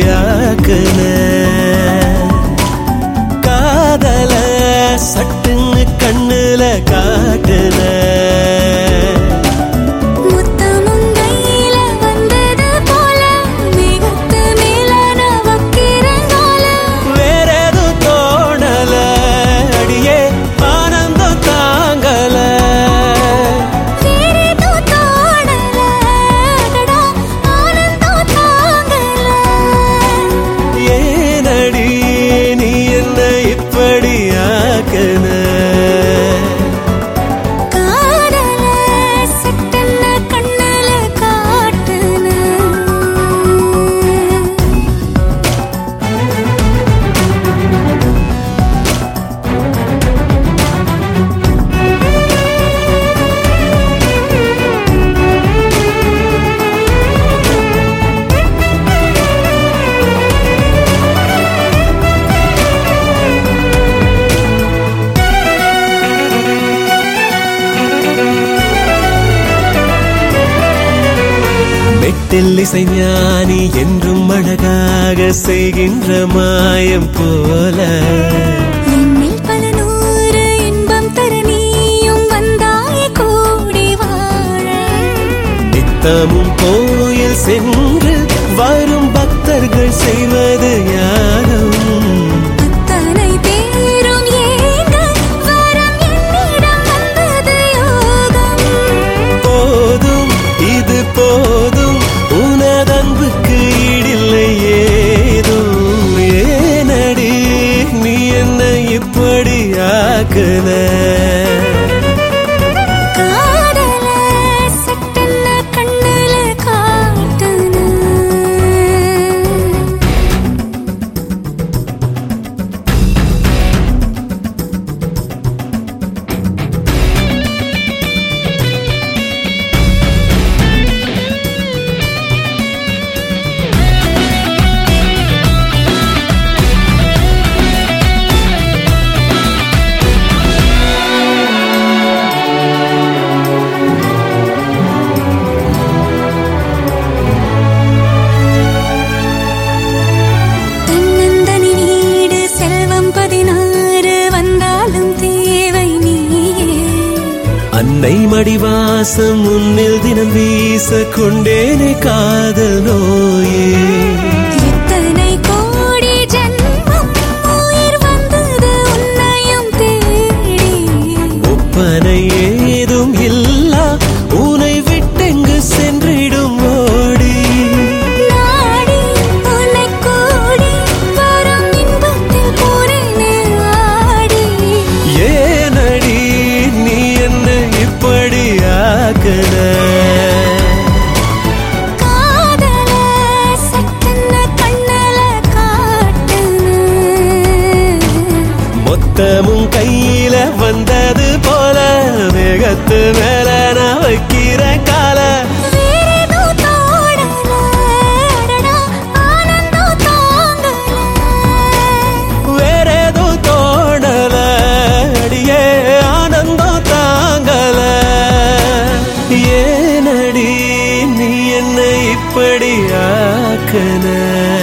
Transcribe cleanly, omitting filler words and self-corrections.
ஆக்குன காதல சட்டுன்னு கண்ணுல காட்டுன இசை ஞானி என்றும் அழகாக செய்கின்ற மாயம் போல என்னில் பல நூறு இன்பம் தர நீயும் வந்தாய் கூடி வாழ நித்தமும் கோயில் சென்று வரும் பக்தர்கள் செய்வது யாரும் அத்தனை பேரும் ஏங்க வரம் என்னிடம் வந்தது யோகம் போதும் இது போதும் உனதன்புக்கு ஈடில்லை ஏதும் ஏனடி நீ என்ன இப்படி ஆக்குன காதல சட்டென்ன கண்ணுல காட்டுன அன்னை மடிவாசம் முன்னில் தினம் வீச கொண்டேனே காதல் நோயே எத்தனை கோடி ஜன்மம் உயிர் வந்தது உன்னையும் தேடி ஒப்பனை ஏதும் இல்லா உனை விட்டெங்கு சென்றிடும் ஓடி நாடி உன்னை கூடி வரும் இன்பத்தில் போறேனே ஆடி ஏனடி நீ என்ன இப்படி ஆக்குன காதல சட்டென்ன கண்ணுல காட்டுன மொத்தமும் கையில வந்தது போல மேகத்து மேல நான் வைக்கிற கால வேறேதோ தோடல அடடா ஆனந்தம் தாங்கல வேறேதோ தோணல அடியே ஆனந்தம் தாங்கல ஏனடி நீ என்ன இப்படி ஆக்குன